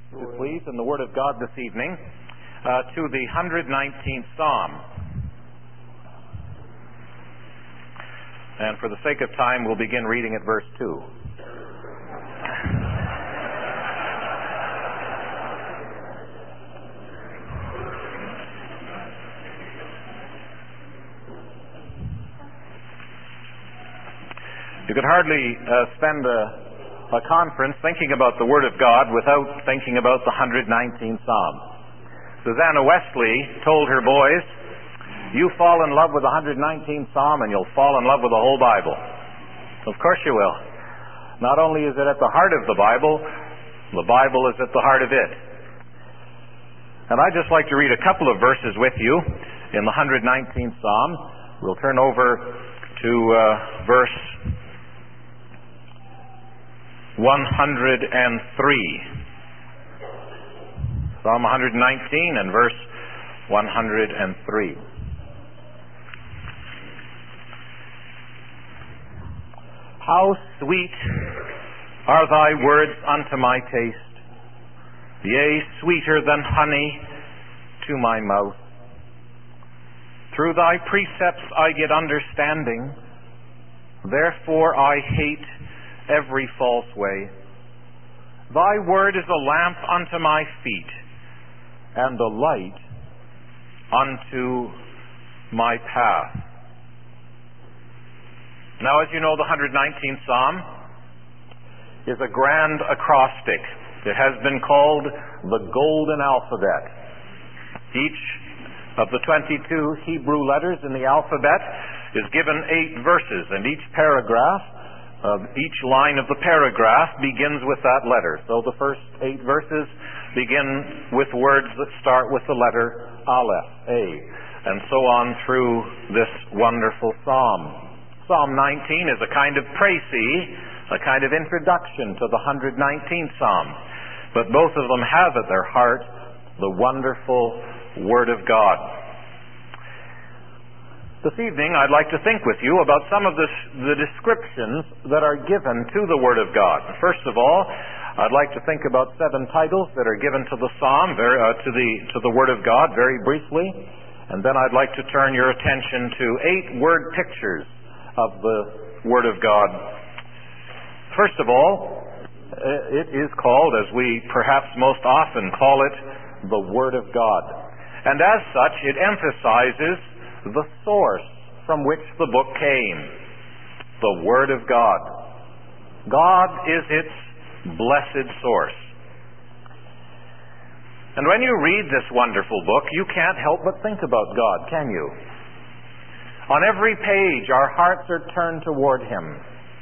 Please, in the Word of God this evening, to the 119th Psalm. And for the sake of time, we'll begin reading at verse 2. You could hardly spend a conference thinking about the Word of God without thinking about the 119th Psalm. Susanna Wesley told her boys, "You fall in love with the 119th Psalm and you'll fall in love with the whole Bible." Of course you will. Not only is it at the heart of the Bible is at the heart of it. And I'd just like to read a couple of verses with you in the 119th Psalm. We'll turn over to verse 103. Psalm 119 and verse 103. How sweet are thy words unto my taste, yea, sweeter than honey to my mouth. Through thy precepts I get understanding, therefore I hate every false way. Thy word is a lamp unto my feet, and a light unto my path. Now, as you know, the 119th Psalm is a grand acrostic. It has been called the Golden Alphabet. Each of the 22 Hebrew letters in the alphabet is given 8 verses, and each line of the paragraph begins with that letter. So the first 8 verses begin with words that start with the letter Aleph, A, and so on through this wonderful psalm. Psalm 19 is a kind of précis, a kind of introduction to the 119th Psalm. But both of them have at their heart the wonderful Word of God. This evening, I'd like to think with you about some of the descriptions that are given to the Word of God. First of all, I'd like to think about 7 titles that are given to the Psalm, to the Word of God, very briefly. And then I'd like to turn your attention to 8 word pictures of the Word of God. First of all, it is called, as we perhaps most often call it, the Word of God. And as such, it emphasizes the source from which the book came, the Word of God. God is its blessed source. And when you read this wonderful book, you can't help but think about God, can you? On every page, our hearts are turned toward Him.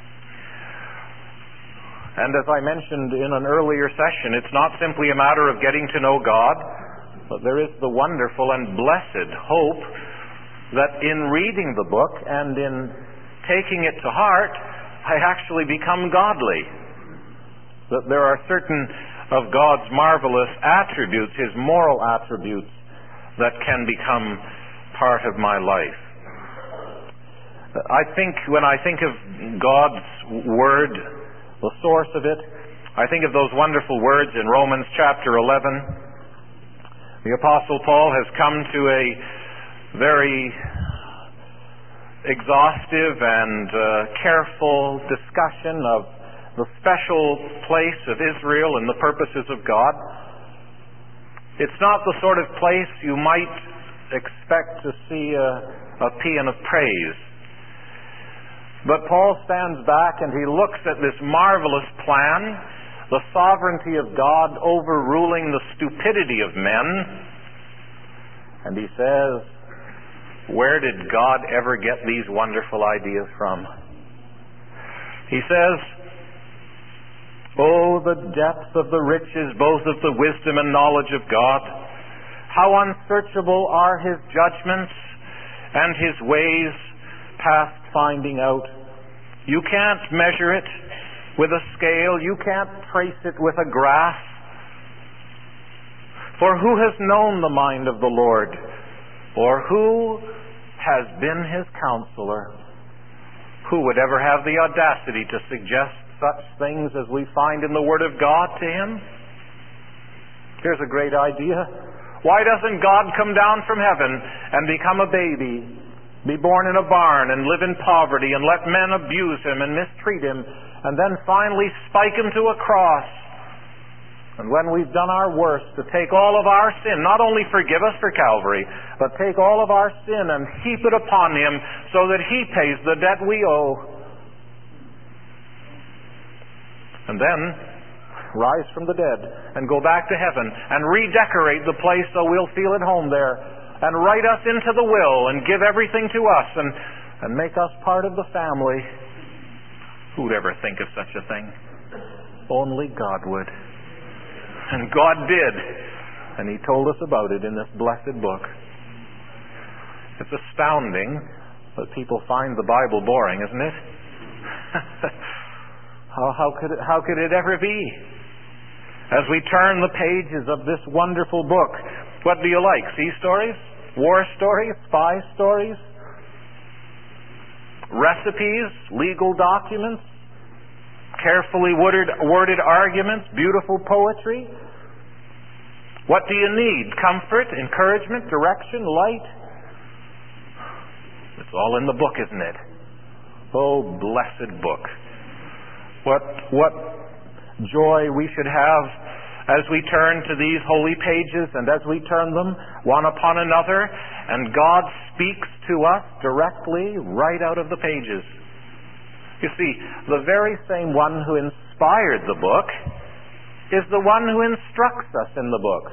And as I mentioned in an earlier session, it's not simply a matter of getting to know God, but there is the wonderful and blessed hope that in reading the book and in taking it to heart, I actually become godly. That there are certain of God's marvelous attributes, His moral attributes, that can become part of my life. When I think of God's Word, the source of it, I think of those wonderful words in Romans chapter 11. The Apostle Paul has come to a very exhaustive and careful discussion of the special place of Israel and the purposes of God. It's not the sort of place you might expect to see a paean of praise. But Paul stands back and he looks at this marvelous plan, the sovereignty of God overruling the stupidity of men, and he says, where did God ever get these wonderful ideas from? He says, "Oh, the depth of the riches, both of the wisdom and knowledge of God! How unsearchable are His judgments, and His ways past finding out. You can't measure it with a scale. You can't trace it with a graph. For who has known the mind of the Lord? Or who has been His counselor? Who would ever have the audacity to suggest such things as we find in the Word of God to Him?" Here's a great idea. Why doesn't God come down from heaven and become a baby, be born in a barn and live in poverty and let men abuse him and mistreat him, and then finally spike him to a cross? And when we've done our worst, to take all of our sin, not only forgive us for Calvary, but take all of our sin and heap it upon him so that he pays the debt we owe. And then rise from the dead and go back to heaven and redecorate the place so we'll feel at home there, and write us into the will and give everything to us and make us part of the family. Who'd ever think of such a thing? Only God would. And God did. And he told us about it in this blessed book. It's astounding that people find the Bible boring, isn't it? How could it ever be? As we turn the pages of this wonderful book, what do you like? Sea stories? War stories? Spy stories? Recipes? Legal documents? Carefully worded arguments? Beautiful poetry? What do you need? Comfort? Encouragement? Direction? Light? It's all in the book, isn't it? Oh, blessed book. What joy we should have as we turn to these holy pages and as we turn them one upon another, and God speaks to us directly right out of the pages. You see, the very same one who inspired the book is the one who instructs us in the book.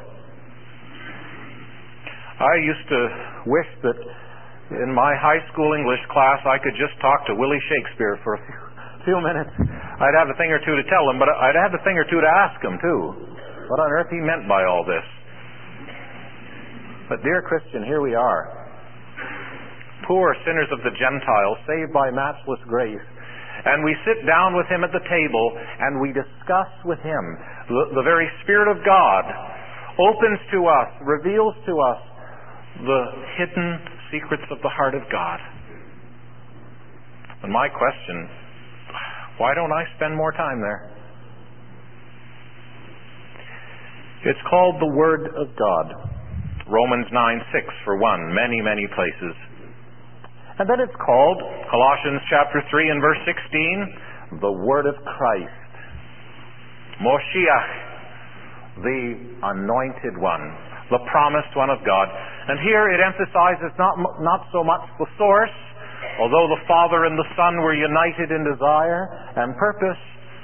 I used to wish that in my high school English class I could just talk to Willie Shakespeare for a few minutes. I'd have a thing or two to tell him, but I'd have a thing or two to ask him too. What on earth he meant by all this. But dear Christian, here we are. Poor sinners of the Gentiles, saved by matchless grace. And we sit down with him at the table and we discuss with him. The very Spirit of God opens to us, reveals to us the hidden secrets of the heart of God. And my question, why don't I spend more time there? It's called the Word of God. Romans 9:6 for one, many, many places. And then it's called, Colossians chapter 3 and verse 16, the Word of Christ. Moshiach, the anointed one, the promised one of God. And here it emphasizes not so much the source, although the Father and the Son were united in desire and purpose,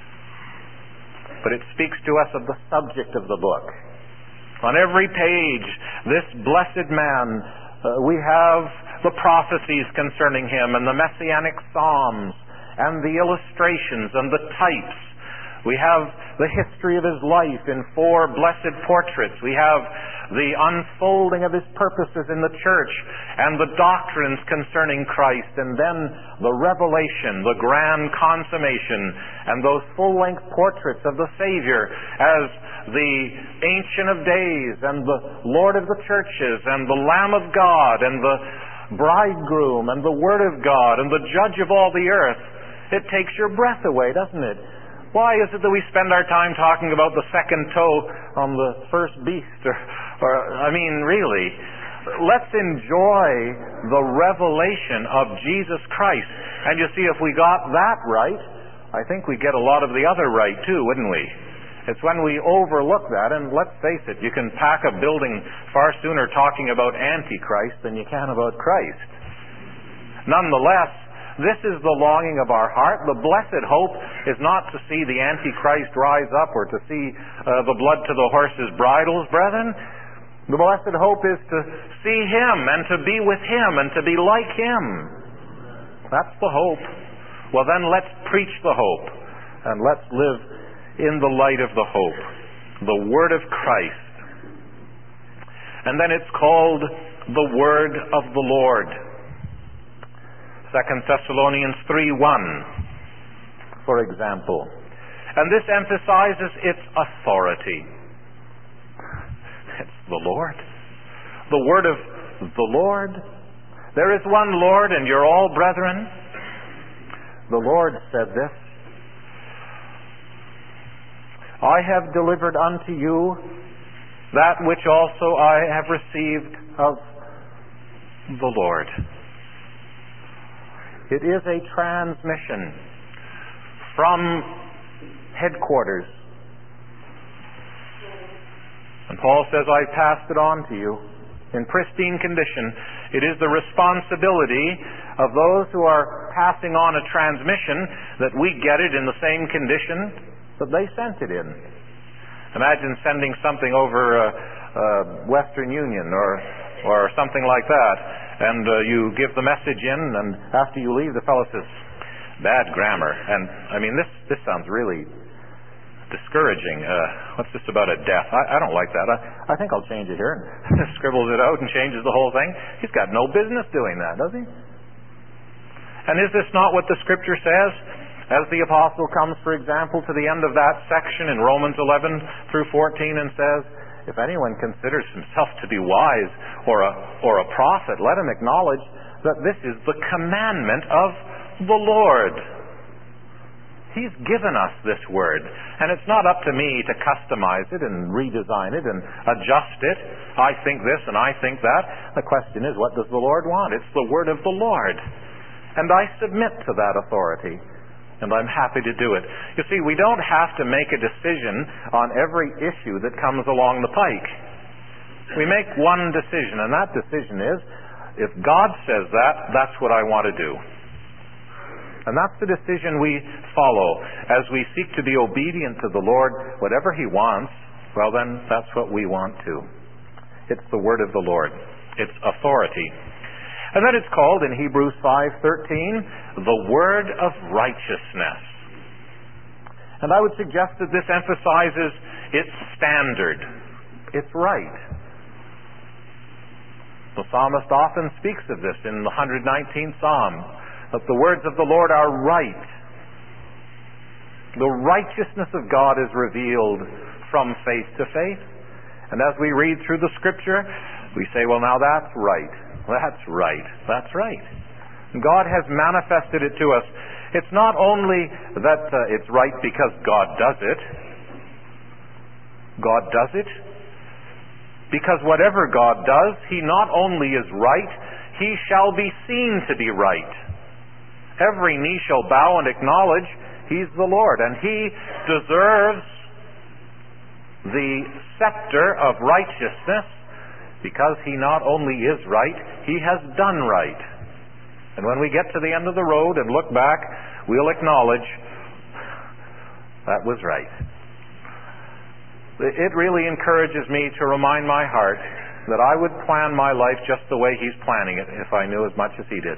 but it speaks to us of the subject of the book. On every page, this blessed man, we have the prophecies concerning him and the messianic psalms and the illustrations and the types. We have the history of his life in 4 blessed portraits. We have the unfolding of his purposes in the church and the doctrines concerning Christ, and then the revelation, the grand consummation, and those full-length portraits of the Savior as the Ancient of Days and the Lord of the churches and the Lamb of God and the Bridegroom and the Word of God and the Judge of all the earth. It takes your breath away, doesn't it? Why is it that we spend our time talking about the second toe on the first beast? Really, let's enjoy the revelation of Jesus Christ. And you see, if we got that right, I think we'd get a lot of the other right too, wouldn't we? It's when we overlook that, and let's face it, you can pack a building far sooner talking about Antichrist than you can about Christ. Nonetheless, this is the longing of our heart. The blessed hope is not to see the Antichrist rise up or to see the blood to the horses' bridles, brethren. The blessed hope is to see him and to be with him and to be like him. That's the hope. Well, then let's preach the hope and let's live in the light of the hope, the Word of Christ. And then it's called the Word of the Lord. 2 Thessalonians 3:1, for example. And this emphasizes its authority. It's the Lord. The Word of the Lord. There is one Lord, and you're all brethren. The Lord said this, I have delivered unto you that which also I have received of the Lord. It is a transmission from headquarters. And Paul says, I passed it on to you in pristine condition. It is the responsibility of those who are passing on a transmission that we get it in the same condition that they sent it in. Imagine sending something over Western Union or something like that, and you give the message in, and after you leave, the fellow says, bad grammar. And I mean, this sounds really discouraging. What's this about a death? I don't like that. I think I'll change it here. And scribbles it out and changes the whole thing. He's got no business doing that, does he? And is this not what the Scripture says? As the apostle comes, for example, to the end of that section in Romans 11 through 14 and says, if anyone considers himself to be wise or a prophet, let him acknowledge that this is the commandment of the Lord. He's given us this word, and it's not up to me to customize it and redesign it and adjust it. I think this and I think that. The question is, what does the Lord want? It's the word of the Lord. And I submit to that authority, and I'm happy to do it. You see, we don't have to make a decision on every issue that comes along the pike. We make one decision, and that decision is, if God says that, that's what I want to do. And that's the decision we follow as we seek to be obedient to the Lord. Whatever He wants, well then, that's what we want too. It's the word of the Lord. It's authority. And then it's called in Hebrews 5:13, the word of righteousness. And I would suggest that this emphasizes its standard. It's right. The psalmist often speaks of this in the 119th Psalm, that the words of the Lord are right. The righteousness of God is revealed from faith to faith. And as we read through the Scripture, we say, well, now that's right. That's right. That's right. And God has manifested it to us. It's not only that it's right because God does it. God does it because whatever God does, He not only is right, He shall be seen to be right. Every knee shall bow and acknowledge He's the Lord. And He deserves the scepter of righteousness because He not only is right, He has done right. And when we get to the end of the road and look back, we'll acknowledge that was right. It really encourages me to remind my heart that I would plan my life just the way He's planning it if I knew as much as He did.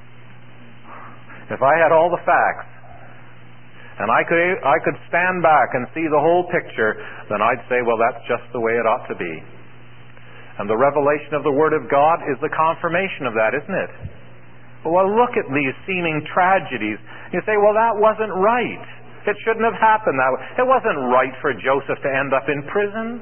If I had all the facts, and I could stand back and see the whole picture, then I'd say, well, that's just the way it ought to be. And the revelation of the Word of God is the confirmation of that, isn't it? Well, look at these seeming tragedies. You say, well, that wasn't right. It shouldn't have happened that way. It wasn't right for Joseph to end up in prison.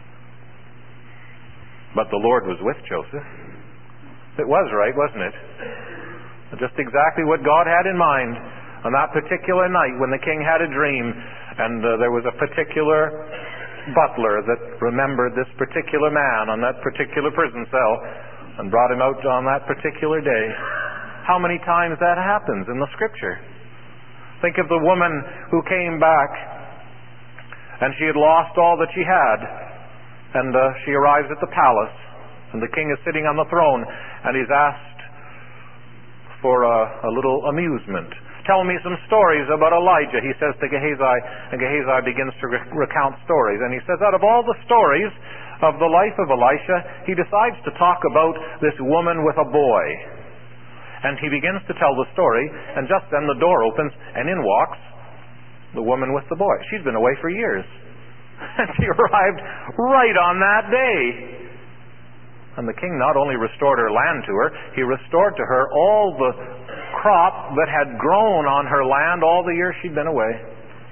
But the Lord was with Joseph. It was right, wasn't it? Just exactly what God had in mind on that particular night when the king had a dream, and there was a particular butler that remembered this particular man on that particular prison cell and brought him out on that particular day. How many times that happens in the Scripture? Think of the woman who came back and she had lost all that she had, and she arrives at the palace, and the king is sitting on the throne, and he's asked for a little amusement. Tell me some stories about Elijah, he says to Gehazi, and Gehazi begins to recount stories. And he says, out of all the stories of the life of Elisha, he decides to talk about this woman with a boy. And he begins to tell the story, and just then the door opens, and in walks the woman with the boy. She's been away for years. And she arrived right on that day. And the king not only restored her land to her, he restored to her all the crop that had grown on her land all the years she'd been away.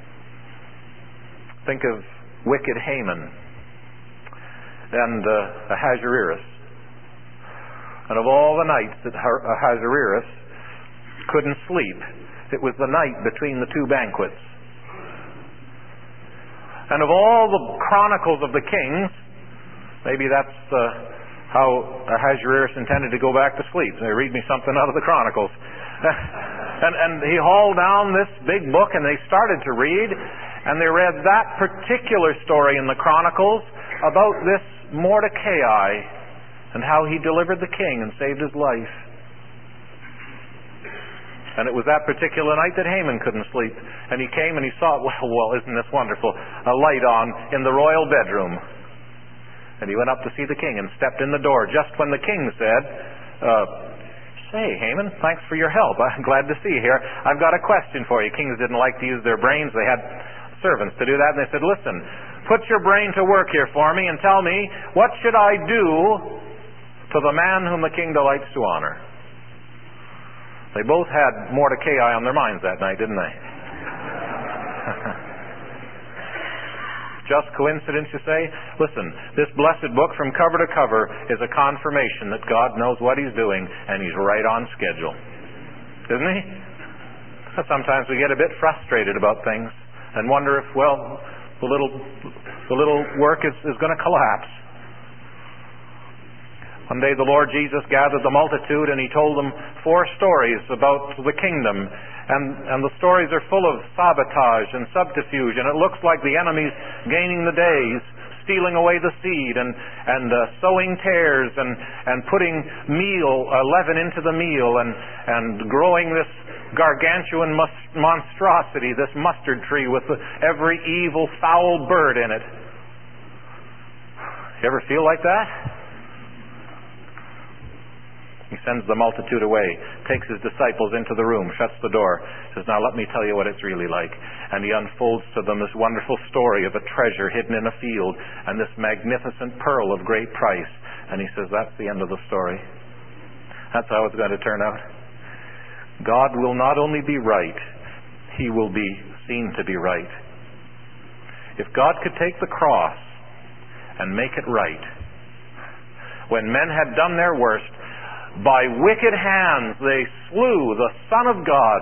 Think of wicked Haman and Ahasuerus. And of all the nights that Ahasuerus couldn't sleep, it was the night between the two banquets. And of all the chronicles of the kings, Maybe that's how Ahasuerus intended to go back to sleep. They read me something out of the Chronicles. and he hauled down this big book, and they started to read, and they read that particular story in the Chronicles about this Mordecai and how he delivered the king and saved his life. And it was that particular night that Haman couldn't sleep. And he came and he saw, well, isn't this wonderful? A light on in the royal bedroom. And he went up to see the king and stepped in the door just when the king said, say, Haman, thanks for your help. I'm glad to see you here. I've got a question for you. Kings didn't like to use their brains. They had servants to do that. And they said, listen, put your brain to work here for me and tell me, what should I do to the man whom the king delights to honor? They both had Mordecai on their minds that night, didn't they? Just coincidence, you say? Listen, this blessed book from cover to cover is a confirmation that God knows what He's doing, and He's right on schedule. Isn't He? Sometimes we get a bit frustrated about things and wonder if, well, the little work is going to collapse. One day the Lord Jesus gathered the multitude and He told them 4 stories about the kingdom. And the stories are full of sabotage and subterfuge. And it looks like the enemy's gaining the day, stealing away the seed and sowing tares and putting leaven into the meal and growing this gargantuan monstrosity, this mustard tree with every evil, foul bird in it. You ever feel like that? He sends the multitude away, takes His disciples into the room, shuts the door, says, now let me tell you what it's really like. And He unfolds to them this wonderful story of a treasure hidden in a field and this magnificent pearl of great price. And He says, that's the end of the story. That's how it's going to turn out. God will not only be right, He will be seen to be right. If God could take the cross and make it right, when men had done their worst, by wicked hands they slew the Son of God.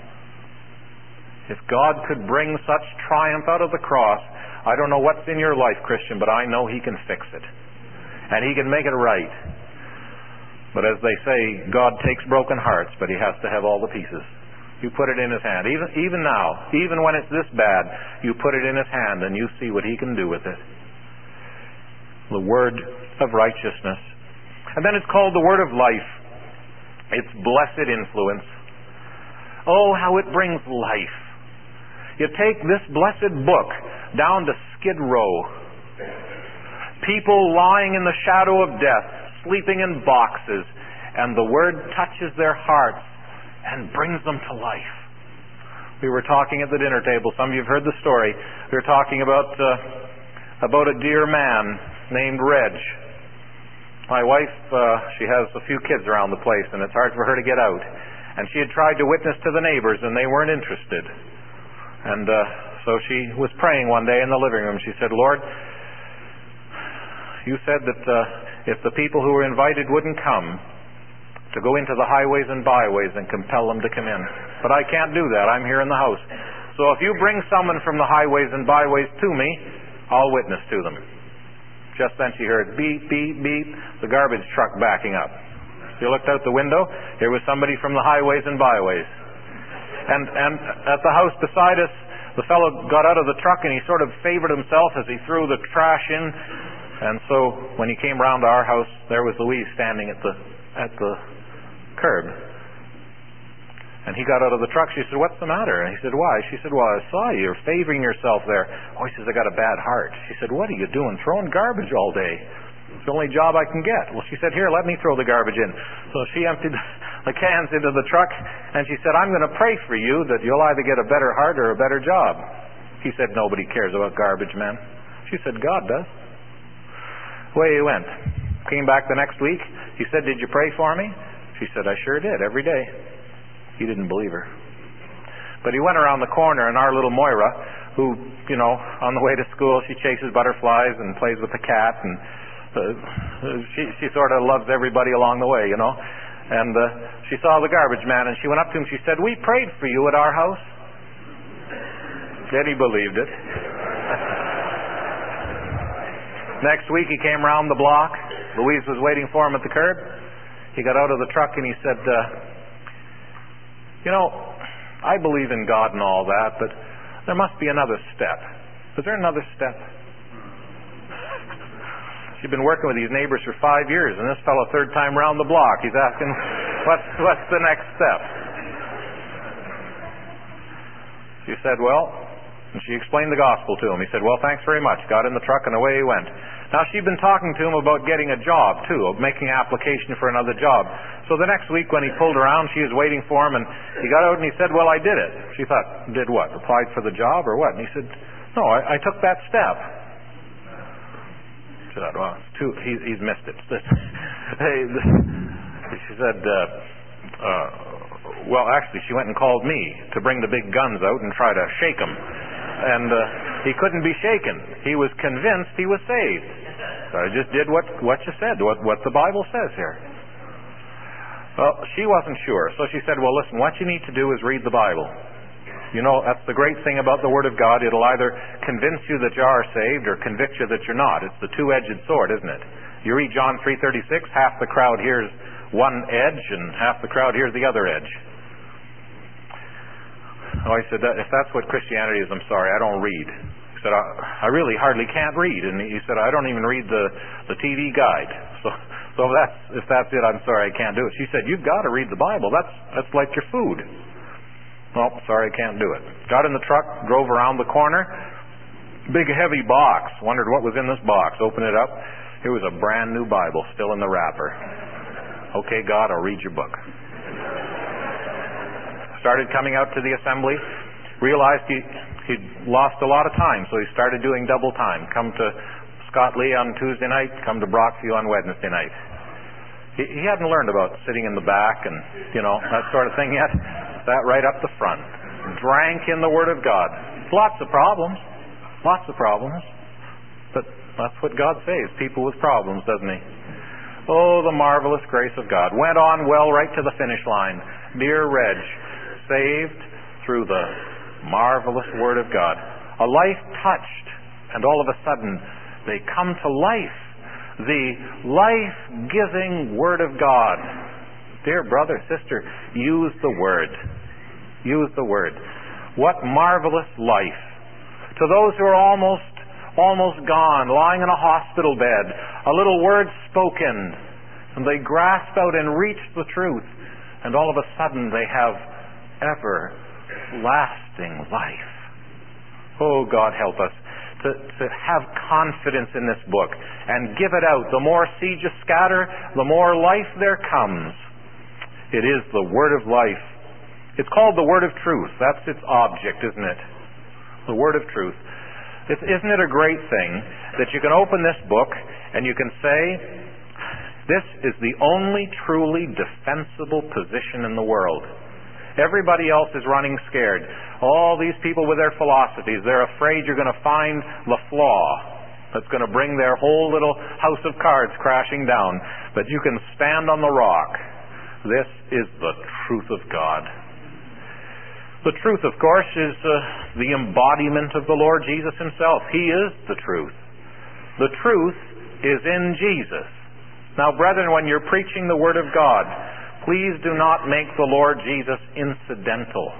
If God could bring such triumph out of the cross, I don't know what's in your life, Christian, but I know He can fix it. And He can make it right. But as they say, God takes broken hearts, but He has to have all the pieces. You put it in His hand. Even now, even when it's this bad, you put it in His hand and you see what He can do with it. The word of righteousness. And then it's called the word of life. It's blessed influence. Oh, how it brings life. You take this blessed book down to Skid Row. People lying in the shadow of death, sleeping in boxes, and the word touches their hearts and brings them to life. We were talking at the dinner table. Some of you have heard the story. We were talking about a dear man named Reg. My wife, she has a few kids around the place, and it's hard for her to get out. And she had tried to witness to the neighbors, and they weren't interested. And so she was praying one day in the living room. She said, Lord, You said that if the people who were invited wouldn't come, to go into the highways and byways and compel them to come in. But I can't do that. I'm here in the house. So if You bring someone from the highways and byways to me, I'll witness to them. Just then she heard beep, beep, beep, the garbage truck backing up. She looked out the window. There was somebody from the highways and byways. And at the house beside us, the fellow got out of the truck and he sort of favored himself as he threw the trash in. And so when he came round to our house, there was Louise standing at the curb. And he got out of the truck. She said, what's the matter? And he said, why? She said, well, I saw you. You're favoring yourself there. Oh, he says, I got a bad heart. She said, what are you doing? Throwing garbage all day. It's the only job I can get. Well, she said, here, let me throw the garbage in. So she emptied the cans into the truck, and she said, I'm going to pray for you that you'll either get a better heart or a better job. He said, nobody cares about garbage, man. She said, God does. Away he went. Came back the next week. He said, did you pray for me? She said, I sure did, every day. He didn't believe her. But he went around the corner, and our little Moira, who, on the way to school, she chases butterflies and plays with the cat, and she sort of loves everybody along the way, And she saw the garbage man, and she went up to him. She said, we prayed for you at our house. Then he believed it. Next week he came round the block. Louise was waiting for him at the curb. He got out of the truck and he said, I believe in God and all that, but there must be another step. Is there another step? She'd been working with these neighbors for 5 years, and this fellow, third time round the block, he's asking, what's the next step? She said, and she explained the gospel to him. He said, thanks very much. Got in the truck and away he went. Now she'd been talking to him about getting a job too, of making application for another job. So the next week when he pulled around, she was waiting for him, and he got out and he said, I did it. She thought, did what? Applied for the job or what? And he said, no, I took that step. She said, he's missed it. She said, actually she went and called me to bring the big guns out and try to shake him. And he couldn't be shaken. He was convinced he was saved. So I just did what you said, what the Bible says here. Well, she wasn't sure. So she said, listen, what you need to do is read the Bible. That's the great thing about the Word of God. It'll either convince you that you are saved or convict you that you're not. It's the two-edged sword, isn't it? You read John 3:36, half the crowd hears one edge and half the crowd hears the other edge. I said, if that's what Christianity is, I'm sorry, I don't read. He said, I really hardly can't read. And he said, I don't even read the TV guide. So if that's it, I'm sorry, I can't do it. She said, you've got to read the Bible. That's like your food. Sorry, I can't do it. Got in the truck, drove around the corner. Big heavy box. Wondered what was in this box. Opened it up. It was a brand new Bible, still in the wrapper. Okay, God, I'll read your book. Started coming out to the assembly. Realized he'd lost a lot of time, so he started doing double time. Come to Scott Lee on Tuesday night, come to Brockview on Wednesday night. He hadn't learned about sitting in the back and, that sort of thing yet. Sat right up the front. Drank in the Word of God. Lots of problems. But that's what God saves people with problems, doesn't He? Oh, the marvelous grace of God. Went on well right to the finish line. Dear Reg, saved through the marvelous Word of God. A life touched, and all of a sudden they come to life. The life-giving Word of God. Dear brother, sister, use the Word. Use the Word. What marvelous life. To those who are almost gone, lying in a hospital bed, a little word spoken, and they grasp out and reach the truth, and all of a sudden they have everlasting life. Oh, God help us to have confidence in this book and give it out. The more seed you scatter, the more life there comes. It is the Word of life. It's called the Word of truth. That's its object, isn't it? The Word of truth. Isn't it a great thing that you can open this book and you can say, this is the only truly defensible position in the world. Everybody else is running scared. All these people with their philosophies, they're afraid you're going to find the flaw that's going to bring their whole little house of cards crashing down. But you can stand on the rock. This is the truth of God. The truth, of course, is the embodiment of the Lord Jesus Himself. He is the truth. The truth is in Jesus. Now, brethren, when you're preaching the Word of God, please do not make the Lord Jesus incidental.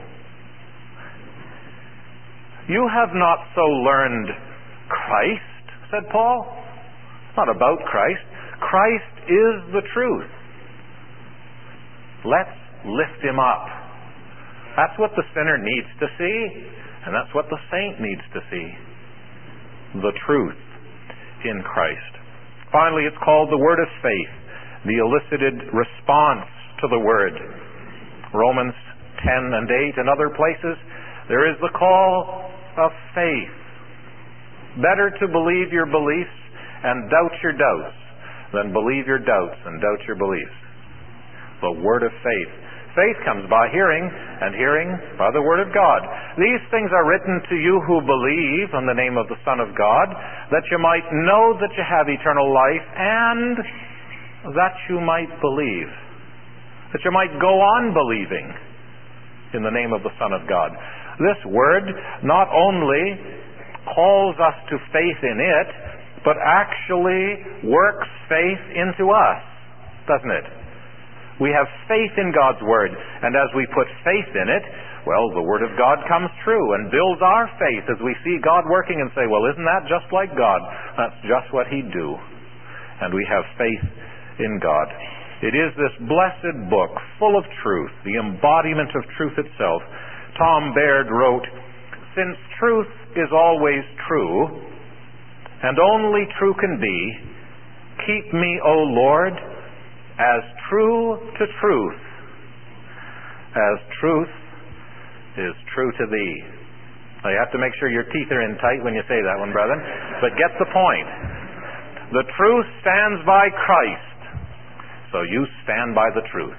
You have not so learned Christ, said Paul. It's not about Christ. Christ is the truth. Let's lift Him up. That's what the sinner needs to see, and that's what the saint needs to see. The truth in Christ. Finally, it's called the word of faith, the elicited response to the word. Romans 10 and 8 and other places, there is the call of faith. Better to believe your beliefs and doubt your doubts than believe your doubts and doubt your beliefs. The word of faith. Faith comes by hearing, and hearing by the Word of God. These things are written to you who believe in the name of the Son of God, that you might know that you have eternal life, and that you might believe. That you might go on believing in the name of the Son of God. This Word not only calls us to faith in it, but actually works faith into us, doesn't it? We have faith in God's Word, and as we put faith in it, well, the Word of God comes true and builds our faith as we see God working and say, well, isn't that just like God? That's just what He'd do. And we have faith in God. It is this blessed book full of truth, the embodiment of truth itself. Tom Baird wrote, "Since truth is always true, and only true can be, keep me, O Lord, as true to truth, as truth is true to thee." Now, you have to make sure your teeth are in tight when you say that one, brethren, but get the point. The truth stands by Christ, so you stand by the truth.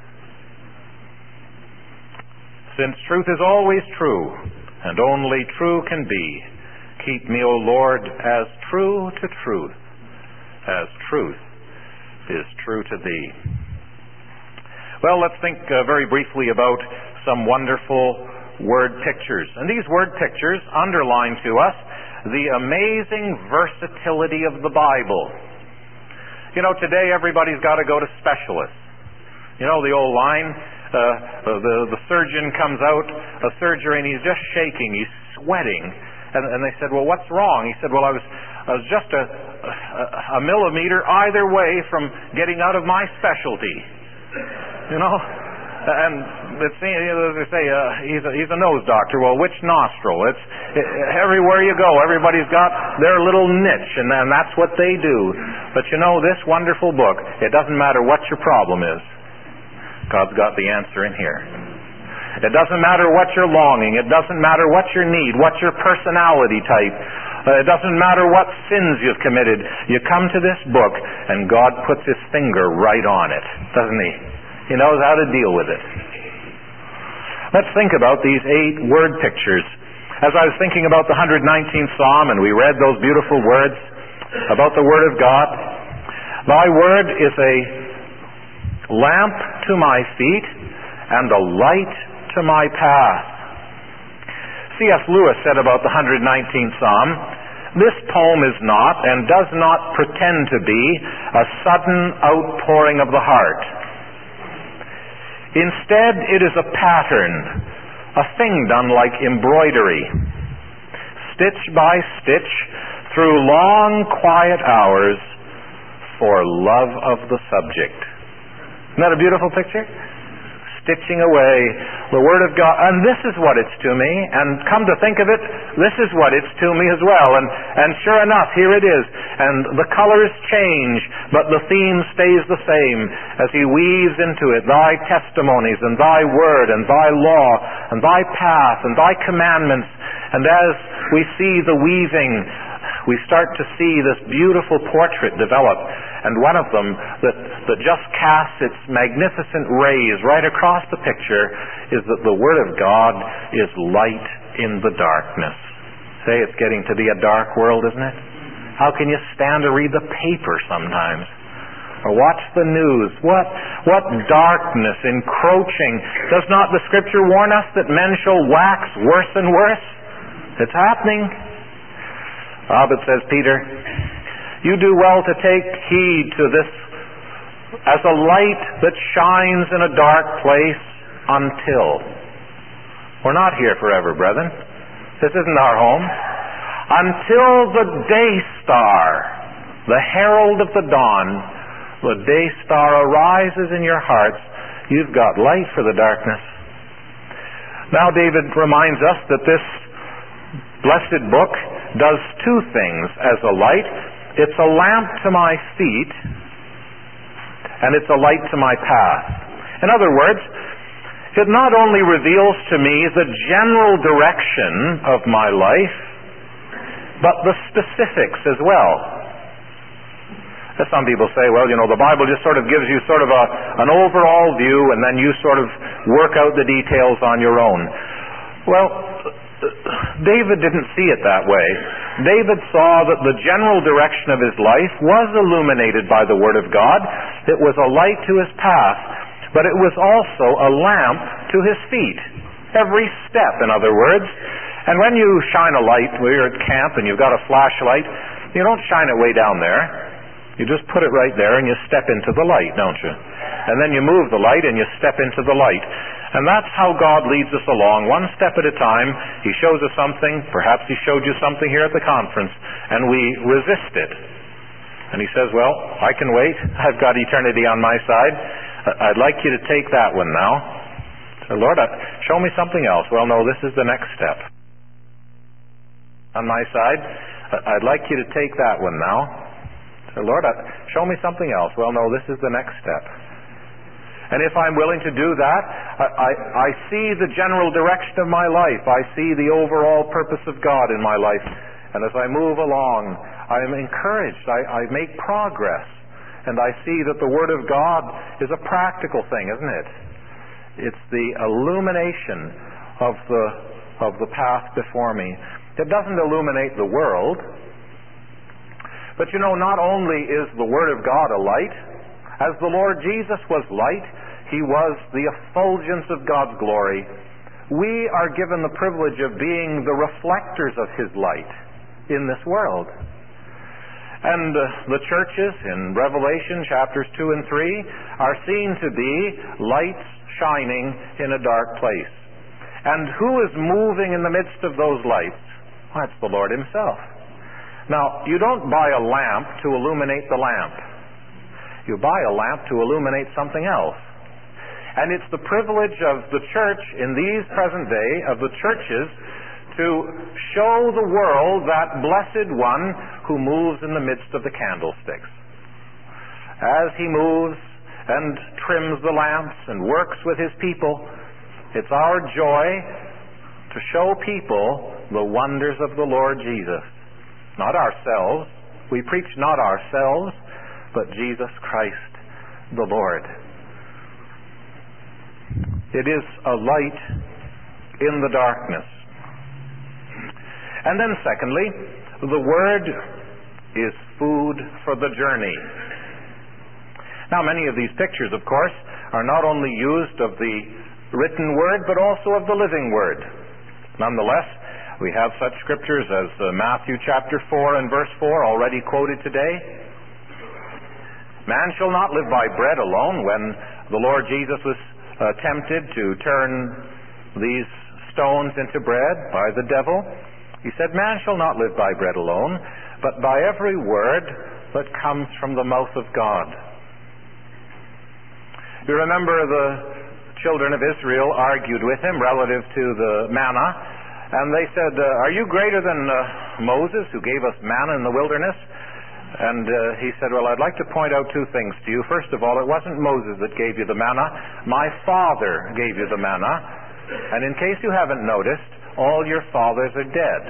Since truth is always true, and only true can be, keep me, O Lord, as true to truth, as truth is true to thee. Well, let's think very briefly about some wonderful word pictures. And these word pictures underline to us the amazing versatility of the Bible. You know, today everybody's got to go to specialists. You know the old line, the surgeon comes out of surgery and he's just shaking, he's sweating. And they said, well, what's wrong? He said, well, I was just a millimeter either way from getting out of my specialty. You know? And it's, they say, he's a nose doctor. Well, which nostril? Everywhere you go, everybody's got their little niche, and that's what they do. But you know, this wonderful book, it doesn't matter what your problem is. God's got the answer in here. It doesn't matter what you're longing. It doesn't matter what your need, what your personality type. It doesn't matter what sins you've committed. You come to this book, and God puts His finger right on it, doesn't He? He knows how to deal with it. Let's think about these 8 word pictures. As I was thinking about the 119th Psalm, and we read those beautiful words about the Word of God, Thy Word is a lamp to my feet and a light to my path. C.S. Lewis said about the 119th Psalm, this poem is not and does not pretend to be a sudden outpouring of the heart. Instead, it is a pattern, a thing done like embroidery, stitch by stitch through long, quiet hours for love of the subject. Isn't that a beautiful picture? Stitching away the Word of God. And this is what it's to me. And come to think of it, this is what it's to me as well. And sure enough, here it is. And the colors change, but the theme stays the same as He weaves into it Thy testimonies and Thy Word and Thy law and Thy path and Thy commandments. And as we see the weaving, we start to see this beautiful portrait develop. And one of them that just casts its magnificent rays right across the picture is that the Word of God is light in the darkness. Say, it's getting to be a dark world, isn't it? How can you stand to read the paper sometimes? Or watch the news? What darkness encroaching. Does not the Scripture warn us that men shall wax worse and worse? It's happening. But says Peter, you do well to take heed to this as a light that shines in a dark place until. We're not here forever, brethren. This isn't our home. Until the day star, the herald of the dawn, the day star arises in your hearts, you've got light for the darkness. Now David reminds us that this blessed book does 2 things as a light. It's a lamp to my feet, and it's a light to my path. In other words, it not only reveals to me the general direction of my life, but the specifics as well. As some people say, well, you know, the Bible just sort of gives you sort of an overall view, and then you sort of work out the details on your own. Well, David didn't see it that way. David saw that the general direction of his life was illuminated by the Word of God. It was a light to his path, but it was also a lamp to his feet. Every step, in other words. And when you shine a light, when you're at camp and you've got a flashlight, You don't shine it way down there. You just put it right there and you step into the light, don't you? And then you move the light and you step into the light. And that's how God leads us along, one step at a time. He shows us something. Perhaps He showed you something here at the conference, and we resist it. And He says, well, I can wait. I've got eternity on my side. I'd like you to take that one now. So, Lord, show me something else. Well, no, this is the next step. On my side, I'd like you to take that one now. So, Lord, show me something else. Well, no, this is the next step. And if I'm willing to do that, I see the general direction of my life. I see the overall purpose of God in my life. And as I move along, I am encouraged. I make progress. And I see that the Word of God is a practical thing, isn't it? It's the illumination of the path before me. It doesn't illuminate the world. But you know, not only is the Word of God a light, as the Lord Jesus was light, He was the effulgence of God's glory. We are given the privilege of being the reflectors of His light in this world. And the churches in Revelation chapters 2 and 3 are seen to be lights shining in a dark place. And who is moving in the midst of those lights? Well, that's the Lord Himself. Now, you don't buy a lamp to illuminate the lamp. You buy a lamp to illuminate something else. And it's the privilege of the church in these present day, of the churches, to show the world that blessed one who moves in the midst of the candlesticks. As He moves and trims the lamps and works with His people, it's our joy to show people the wonders of the Lord Jesus. Not ourselves. We preach not ourselves, but Jesus Christ the Lord. It is a light in the darkness. And then secondly, the Word is food for the journey. Now, many of these pictures, of course, are not only used of the written Word, but also of the living Word. Nonetheless, we have such scriptures as Matthew chapter 4 and verse 4, already quoted today. Man shall not live by bread alone. When the Lord Jesus was tempted to turn these stones into bread by the devil, He said, man shall not live by bread alone, but by every word that comes from the mouth of God. You remember the children of Israel argued with Him relative to the manna, and they said, are you greater than Moses, who gave us manna in the wilderness? And He said, well, I'd like to point out two things to you. First of all, it wasn't Moses that gave you the manna. My Father gave you the manna. And in case you haven't noticed, all your fathers are dead.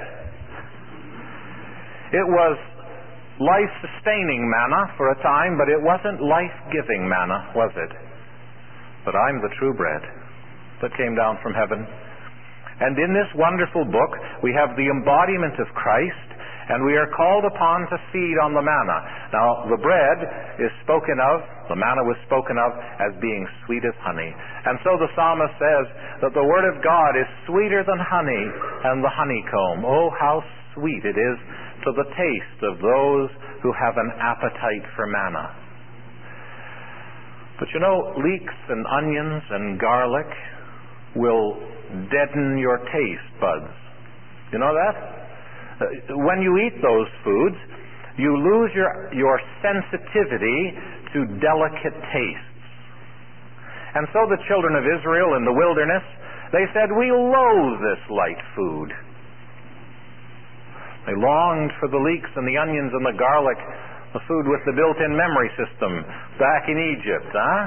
It was life-sustaining manna for a time, but it wasn't life-giving manna, was it? But I'm the true bread that came down from heaven. And in this wonderful book, we have the embodiment of Christ, and we are called upon to feed on the manna. Now, the bread is spoken of, the manna was spoken of as being sweet as honey. And so the psalmist says that the Word of God is sweeter than honey and the honeycomb. Oh, how sweet it is to the taste of those who have an appetite for manna. But you know, leeks and onions and garlic will deaden your taste buds. You know that? When you eat those foods, you lose your sensitivity to delicate tastes. And so the children of Israel in the wilderness, they said, we loathe this light food. They longed for the leeks and the onions and the garlic, the food with the built-in memory system back in Egypt, huh?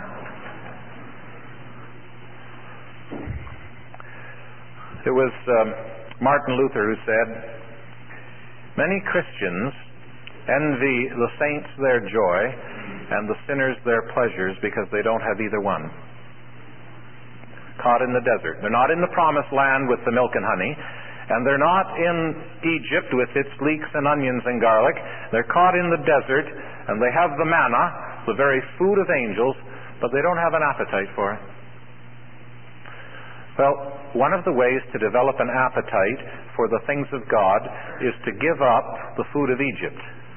It was Martin Luther who said, many Christians envy the saints their joy and the sinners their pleasures because they don't have either one. Caught in the desert. They're not in the promised land with the milk and honey, and they're not in Egypt with its leeks and onions and garlic. They're caught in the desert, and they have the manna, the very food of angels, but they don't have an appetite for it. Well, one of the ways to develop an appetite for the things of God is to give up the food of Egypt.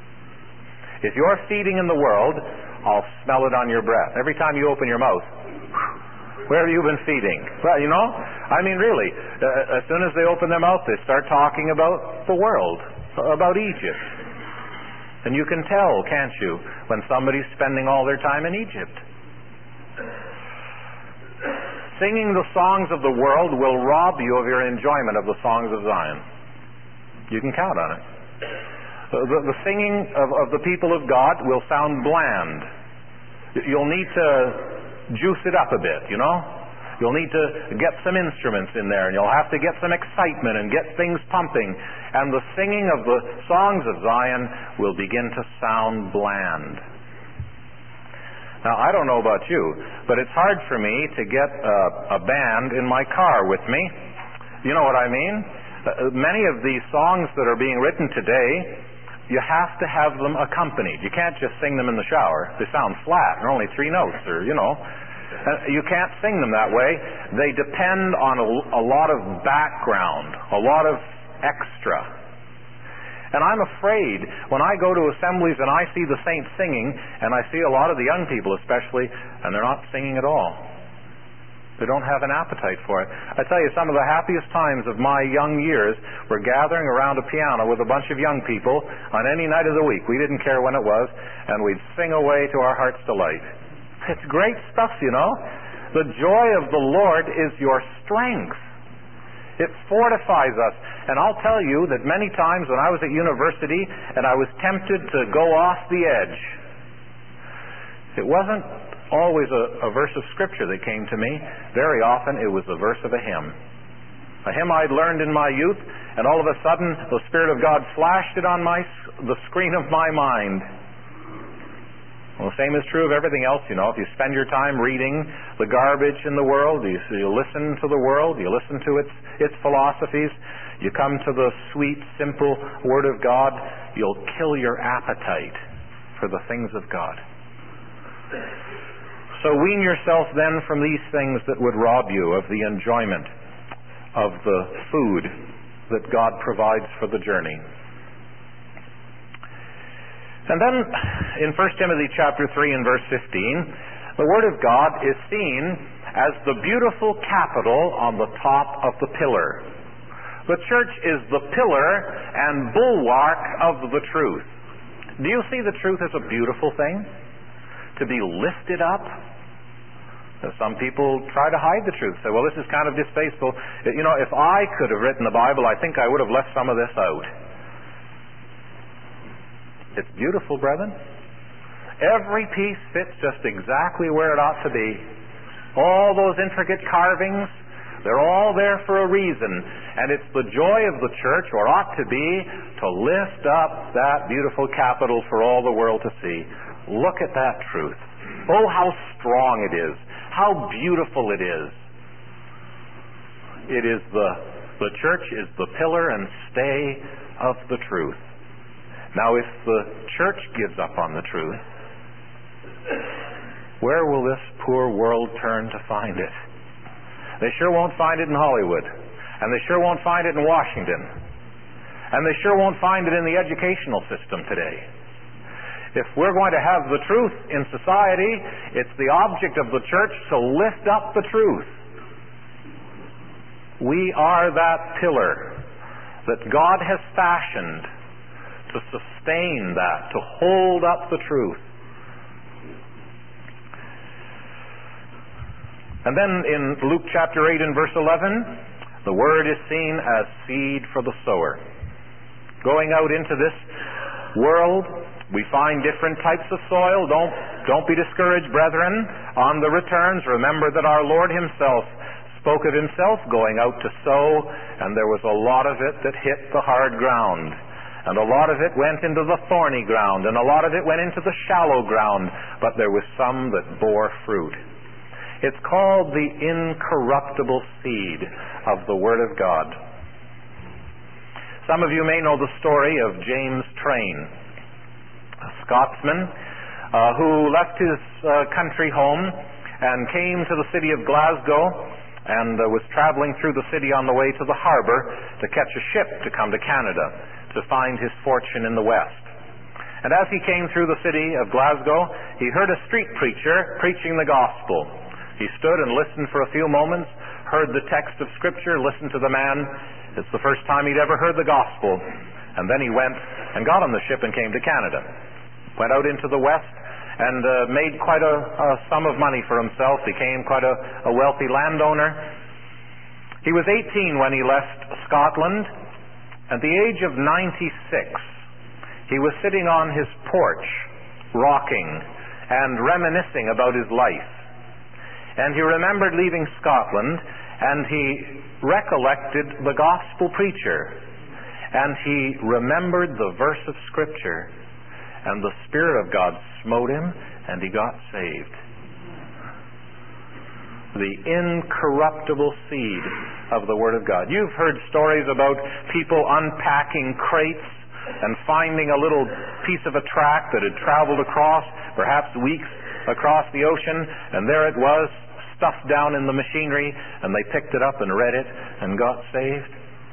If you're feeding in the world, I'll smell it on your breath. Every time you open your mouth, where have you been feeding? Well, I mean really, as soon as they open their mouth, they start talking about the world, about Egypt. And you can tell, can't you, when somebody's spending all their time in Egypt. Singing the songs of the world will rob you of your enjoyment of the songs of Zion. You can count on it. The singing of the people of God will sound bland. You'll need to juice it up a bit, You'll need to get some instruments in there, and you'll have to get some excitement and get things pumping. And the singing of the songs of Zion will begin to sound bland. Now, I don't know about you, but it's hard for me to get a band in my car with me. You know what I mean? Many of these songs that are being written today, you have to have them accompanied. You can't just sing them in the shower. They sound flat. They're only 3 notes, or, You can't sing them that way. They depend on a lot of background, a lot of extra. And I'm afraid when I go to assemblies and I see the saints singing, and I see a lot of the young people especially, and they're not singing at all. They don't have an appetite for it. I tell you, some of the happiest times of my young years were gathering around a piano with a bunch of young people on any night of the week. We didn't care when it was, and we'd sing away to our heart's delight. It's great stuff, The joy of the Lord is your strength. It fortifies us. And I'll tell you that many times when I was at university and I was tempted to go off the edge, it wasn't always a verse of Scripture that came to me. Very often it was a verse of a hymn. A hymn I'd learned in my youth, and all of a sudden the Spirit of God flashed it on the screen of my mind. Well, the same is true of everything else, If you spend your time reading the garbage in the world, you listen to the world, you listen to its philosophies, you come to the sweet, simple Word of God, you'll kill your appetite for the things of God. So wean yourself then from these things that would rob you of the enjoyment of the food that God provides for the journey. And then in 1 Timothy chapter 3 and verse 15, the Word of God is seen as the beautiful capital on the top of the pillar. The church is the pillar and bulwark of the truth. Do you see the truth as a beautiful thing? To be lifted up? Some people try to hide the truth. Say, well, this is kind of distasteful. If I could have written the Bible, I think I would have left some of this out. It's beautiful, brethren. Every piece fits just exactly where it ought to be. All those intricate carvings, they're all there for a reason. And it's the joy of the church, or ought to be, to lift up that beautiful capital for all the world to see. Look at that truth. Oh, how strong it is. How beautiful it is. It is the church is the pillar and stay of the truth. Now, if the church gives up on the truth, where will this poor world turn to find it? They sure won't find it in Hollywood. And they sure won't find it in Washington. And they sure won't find it in the educational system today. If we're going to have the truth in society, it's the object of the church to lift up the truth. We are that pillar that God has fashioned to sustain that, to hold up the truth. And then in Luke chapter 8 and verse 11, the word is seen as seed for the sower. Going out into this world, we find different types of soil. Don't be discouraged, brethren. On the returns, remember that our Lord Himself spoke of Himself going out to sow, and there was a lot of it that hit the hard ground. And a lot of it went into the thorny ground, and a lot of it went into the shallow ground, but there was some that bore fruit. It's called the incorruptible seed of the Word of God. Some of you may know the story of James Train, a Scotsman who left his country home and came to the city of Glasgow and was traveling through the city on the way to the harbor to catch a ship to come to Canada to find his fortune in the West. And as he came through the city of Glasgow, he heard a street preacher preaching the gospel. He stood and listened for a few moments, heard the text of Scripture, listened to the man. It's the first time he'd ever heard the gospel. And then he went and got on the ship and came to Canada. Went out into the West and made quite a sum of money for himself, became quite a wealthy landowner. He was 18 when he left Scotland. At the age of 96, he was sitting on his porch, rocking and reminiscing about his life. And he remembered leaving Scotland, and he recollected the gospel preacher. And he remembered the verse of Scripture, and the Spirit of God smote him, and he got saved. The incorruptible seed of the Word of God. You've heard stories about people unpacking crates and finding a little piece of a tract that had traveled across, perhaps weeks across the ocean, and there it was, stuffed down in the machinery, and they picked it up and read it and got saved.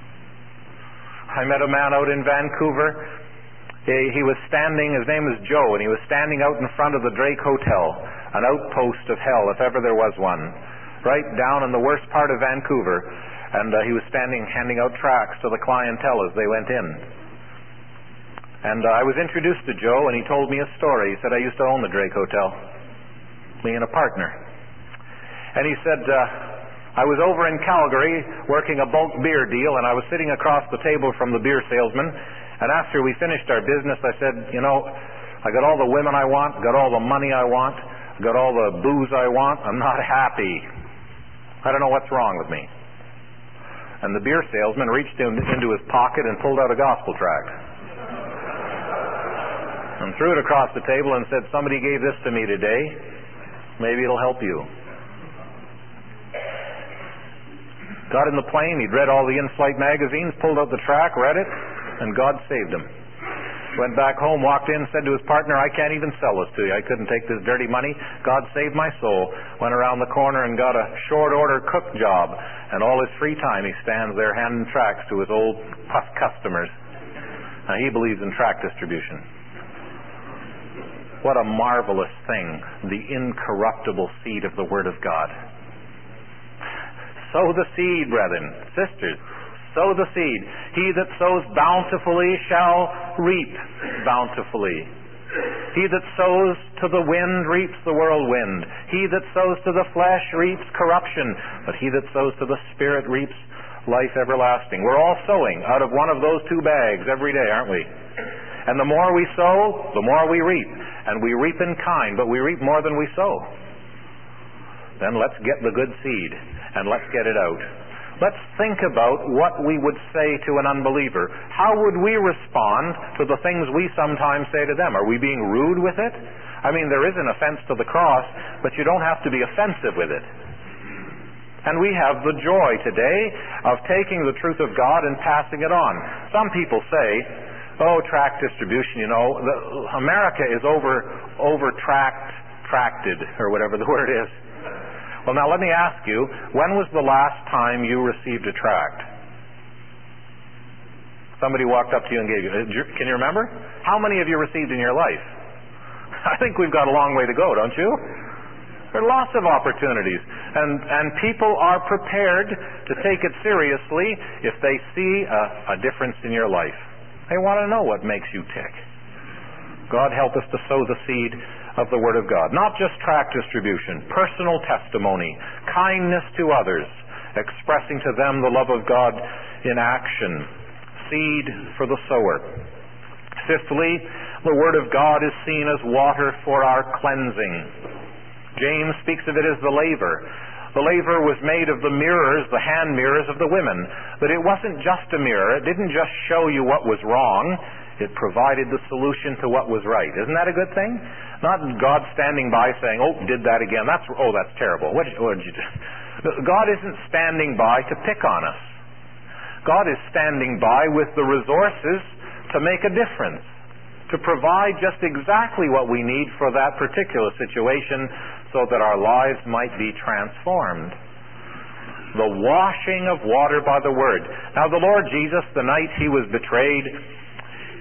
I met a man out in Vancouver. He was standing, his name was Joe, and he was standing out in front of the Drake Hotel, an outpost of hell, if ever there was one, right down in the worst part of Vancouver. And he was standing handing out tracts to the clientele as they went in. And I was introduced to Joe, and he told me a story. He said, I used to own the Drake Hotel, me and a partner. And he said, I was over in Calgary working a bulk beer deal, and I was sitting across the table from the beer salesman. And after we finished our business, I said, I got all the women I want, got all the money I want, got all the booze I want. I'm not happy. I don't know what's wrong with me. And the beer salesman reached into his pocket and pulled out a gospel tract and threw it across the table and said, somebody gave this to me today. Maybe it'll help you. Got in the plane, he'd read all the in-flight magazines, pulled out the tract, read it, and God saved him. Went back home, walked in, said to his partner, I can't even sell this to you. I couldn't take this dirty money. God saved my soul. Went around the corner and got a short order cook job. And all his free time he stands there handing tracts to his old customers. Now he believes in tract distribution. What a marvelous thing, the incorruptible seed of the Word of God. Sow the seed, brethren, sisters. Sow the seed. He that sows bountifully shall reap bountifully. He that sows to the wind reaps the whirlwind. He that sows to the flesh reaps corruption. But he that sows to the Spirit reaps life everlasting. We're all sowing out of one of those two bags every day, aren't we? And the more we sow, the more we reap. And we reap in kind, but we reap more than we sow. Then let's get the good seed, and let's get it out. Let's think about what we would say to an unbeliever. How would we respond to the things we sometimes say to them? Are we being rude with it? I mean, there is an offense to the cross, but you don't have to be offensive with it. And we have the joy today of taking the truth of God and passing it on. Some people say, tract distribution, America is over-tracted, or whatever the word is. Well, now let me ask you, when was the last time you received a tract? Somebody walked up to you and gave you. Can you remember? How many have you received in your life? I think we've got a long way to go, don't you? There are lots of opportunities. And people are prepared to take it seriously if they see a difference in your life. They want to know what makes you tick. God help us to sow the seed of the Word of God. Not just tract distribution, personal testimony, kindness to others, expressing to them the love of God in action. Seed for the sower. Fifthly, the Word of God is seen as water for our cleansing. James speaks of it as the laver. The laver was made of the mirrors, the hand mirrors of the women. But it wasn't just a mirror. It didn't just show you what was wrong. It provided the solution to what was right. Isn't that a good thing? Not God standing by saying, did that again. That's terrible. What did you do? God isn't standing by to pick on us. God is standing by with the resources to make a difference, to provide just exactly what we need for that particular situation so that our lives might be transformed. The washing of water by the Word. Now the Lord Jesus, the night He was betrayed,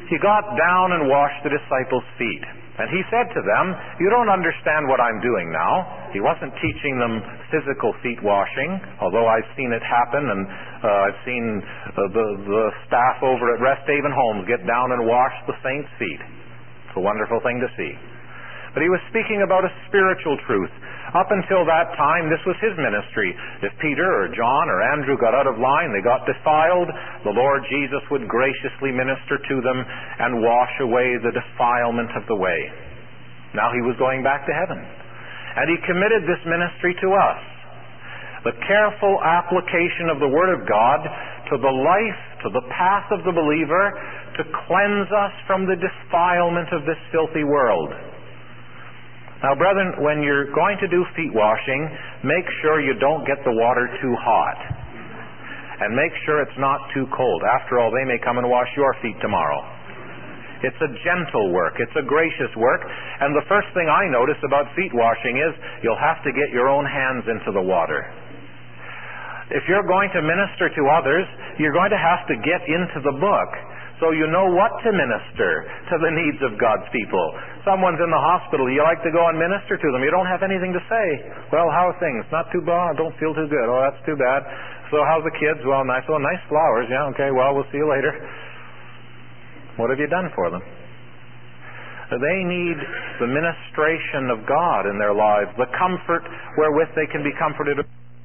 He got down and washed the disciples' feet. And he said to them, you don't understand what I'm doing now. He wasn't teaching them physical feet washing, although I've seen it happen, and I've seen the staff over at Rest Haven Homes get down and wash the saints' feet. It's a wonderful thing to see. But he was speaking about a spiritual truth. Up until that time, this was his ministry. If Peter or John or Andrew got out of line, they got defiled, the Lord Jesus would graciously minister to them and wash away the defilement of the way. Now he was going back to heaven. And he committed this ministry to us. The careful application of the Word of God to the life, to the path of the believer, to cleanse us from the defilement of this filthy world. Now, brethren, when you're going to do feet washing, make sure you don't get the water too hot. And make sure it's not too cold. After all, they may come and wash your feet tomorrow. It's a gentle work. It's a gracious work. And the first thing I notice about feet washing is you'll have to get your own hands into the water. If you're going to minister to others, you're going to have to get into the book so you know what to minister to the needs of God's people. Someone's in the hospital. You like to go and minister to them. You don't have anything to say. Well, how are things? Not too bad. Don't feel too good. Oh, that's too bad. So how's the kids? Well, nice. Oh, nice flowers. Yeah, okay. Well, we'll see you later. What have you done for them? They need the ministration of God in their lives, the comfort wherewith they can be comforted.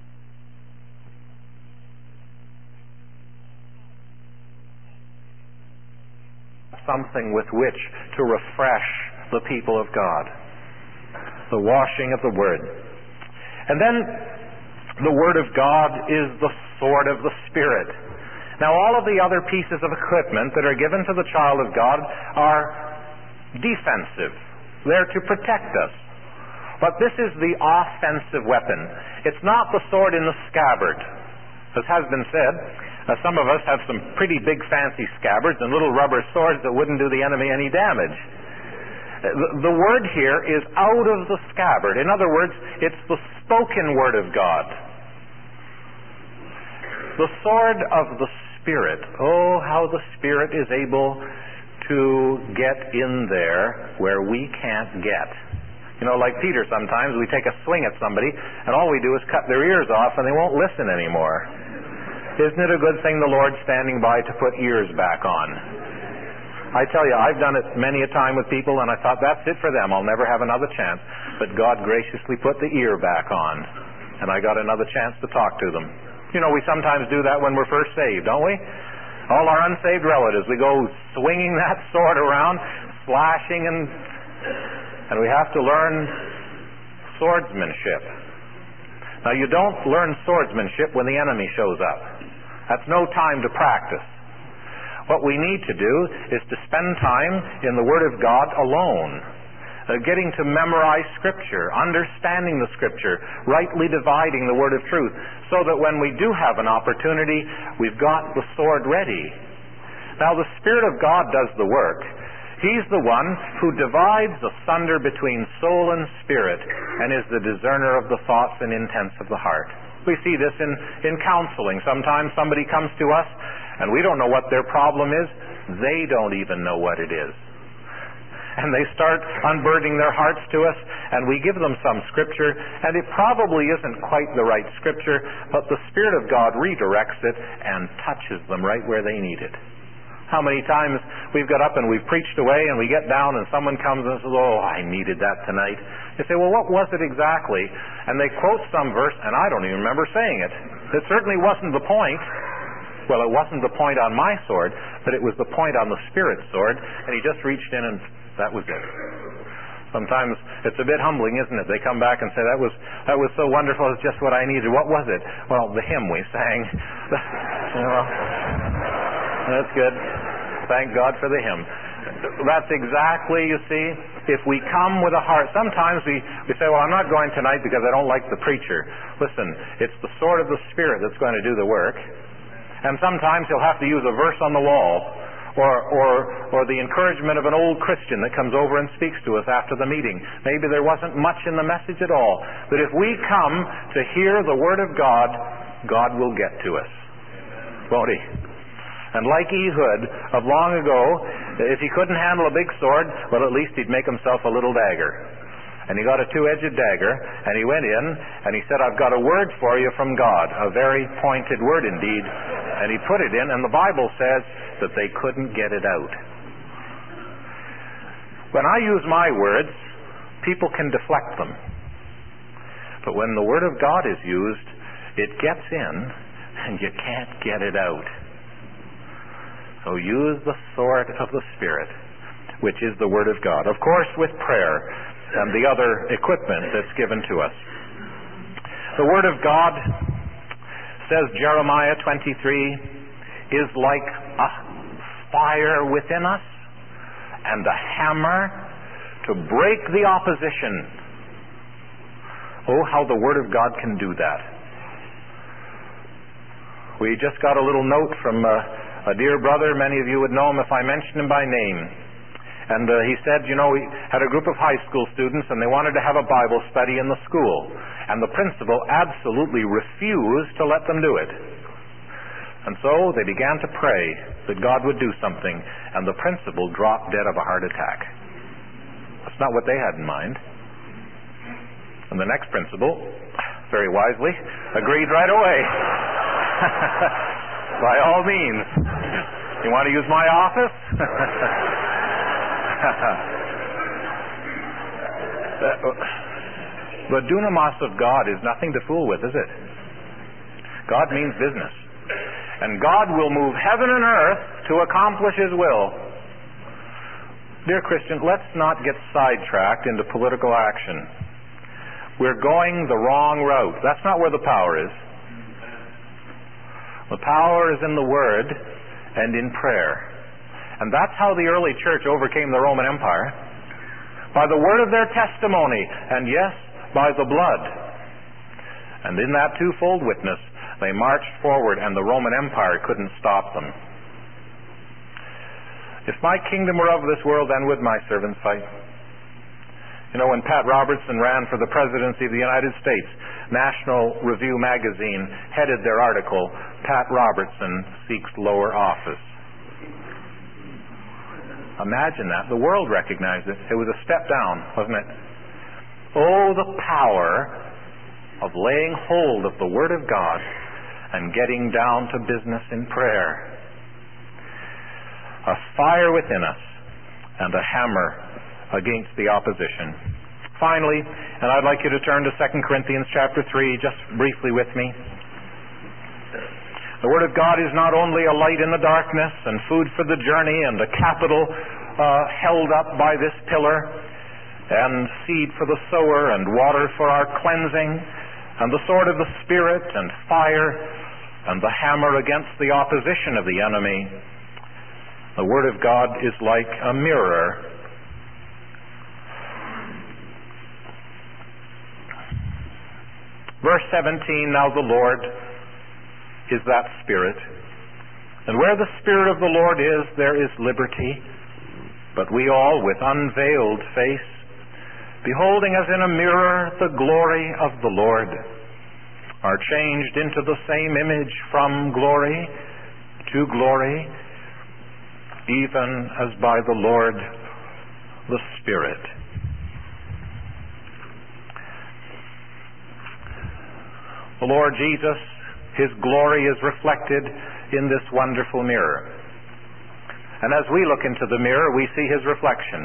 Something with which to refresh the people of God. The washing of the Word. And then the Word of God is the sword of the Spirit. Now all of the other pieces of equipment that are given to the child of God are defensive. They're to protect us. But this is the offensive weapon. It's not the sword in the scabbard. As has been said, some of us have some pretty big fancy scabbards and little rubber swords that wouldn't do the enemy any damage. The word here is out of the scabbard. In other words, it's the spoken word of God. The sword of the Spirit. Oh, how the Spirit is able to get in there where we can't get. You know, like Peter sometimes, we take a swing at somebody and all we do is cut their ears off and they won't listen anymore. Isn't it a good thing the Lord's standing by to put ears back on? I tell you, I've done it many a time with people and I thought, that's it for them. I'll never have another chance. But God graciously put the ear back on and I got another chance to talk to them. You know, we sometimes do that when we're first saved, don't we? All our unsaved relatives, we go swinging that sword around, slashing, and we have to learn swordsmanship. Now, you don't learn swordsmanship when the enemy shows up. That's no time to practice. What we need to do is to spend time in the Word of God alone, getting to memorize Scripture, understanding the Scripture, rightly dividing the Word of truth, so that when we do have an opportunity, we've got the sword ready. Now, the Spirit of God does the work. He's the one who divides asunder between soul and spirit and is the discerner of the thoughts and intents of the heart. We see this in counseling. Sometimes somebody comes to us and we don't know what their problem is. They don't even know what it is. And they start unburdening their hearts to us and we give them some Scripture and it probably isn't quite the right Scripture, but the Spirit of God redirects it and touches them right where they need it. How many times we've got up and we've preached away and we get down and someone comes and says, oh, I needed that tonight. You say, well, what was it exactly? And they quote some verse and I don't even remember saying it. It certainly wasn't the point. Well, it wasn't the point on my sword, but it was the point on the Spirit's sword. And he just reached in and that was it. Sometimes it's a bit humbling, isn't it? They come back and say, that was so wonderful, it's just what I needed. What was it? Well, the hymn we sang. That's good. Thank God for the hymn. That's exactly, you see, if we come with a heart. Sometimes we say, well, I'm not going tonight because I don't like the preacher. Listen, it's the sword of the Spirit that's going to do the work. And sometimes he'll have to use a verse on the wall or the encouragement of an old Christian that comes over and speaks to us after the meeting. Maybe there wasn't much in the message at all. But if we come to hear the Word of God, God will get to us. Won't He? And like Ehud of long ago, if he couldn't handle a big sword, well, at least he'd make himself a little dagger. And he got a two-edged dagger, and he went in, and he said, I've got a word for you from God, a very pointed word indeed. And he put it in, and the Bible says that they couldn't get it out. When I use my words, people can deflect them. But when the Word of God is used, it gets in, and you can't get it out. So use the sword of the Spirit, which is the Word of God. Of course, with prayer and the other equipment that's given to us. The Word of God, says Jeremiah 23, is like a fire within us and a hammer to break the opposition. Oh, how the Word of God can do that. We just got a little note from a dear brother. Many of you would know him if I mentioned him by name. And he said, we had a group of high school students and they wanted to have a Bible study in the school. And the principal absolutely refused to let them do it. And so they began to pray that God would do something. And the principal dropped dead of a heart attack. That's not what they had in mind. And the next principal, very wisely, agreed right away. By all means. You want to use my office? The dunamis of God is nothing to fool with, is it? God means business. And God will move heaven and earth to accomplish His will. Dear Christian, let's not get sidetracked into political action. We're going the wrong route. That's not where the power is. The power is in the Word and in prayer. And that's how the early church overcame the Roman Empire. By the word of their testimony, and yes, by the blood. And in that twofold witness, they marched forward, and the Roman Empire couldn't stop them. If my kingdom were of this world, then would my servants fight. When Pat Robertson ran for the presidency of the United States, National Review magazine headed their article, Pat Robertson Seeks Lower Office. Imagine that. The world recognized it. It was a step down, wasn't it? Oh, the power of laying hold of the Word of God and getting down to business in prayer. A fire within us and a hammer against the opposition. Finally, and I'd like you to turn to 2 Corinthians chapter 3 just briefly with me. The Word of God is not only a light in the darkness and food for the journey and a capital held up by this pillar and seed for the sower and water for our cleansing and the sword of the Spirit and fire and the hammer against the opposition of the enemy. The Word of God is like a mirror. Verse 17, now the Lord is that Spirit. And where the Spirit of the Lord is, there is liberty. But we all, with unveiled face, beholding as in a mirror the glory of the Lord, are changed into the same image from glory to glory, even as by the Lord the Spirit. The Lord Jesus, His glory is reflected in this wonderful mirror. And as we look into the mirror, we see His reflection.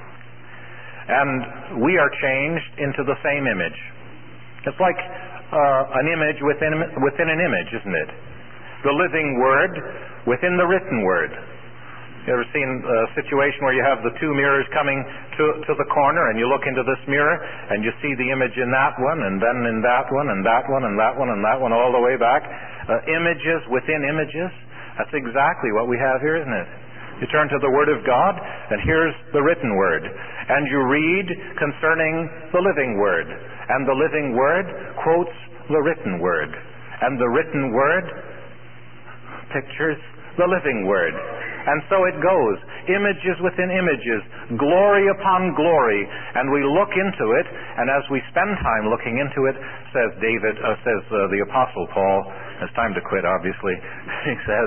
And we are changed into the same image. It's like an image within an image, isn't it? The living Word within the written Word. You ever seen a situation where you have the two mirrors coming to the corner, and you look into this mirror, and you see the image in that one, and then in that one, and that one, and that one, and that one, all the way back? Images within images. That's exactly what we have here, isn't it? You turn to the Word of God, and here's the written Word. And you read concerning the living Word. And the living Word quotes the written Word. And the written Word pictures the living Word. And so it goes. Images within images. Glory upon glory. And we look into it, and as we spend time looking into it, says the Apostle Paul, it's time to quit, obviously. He says,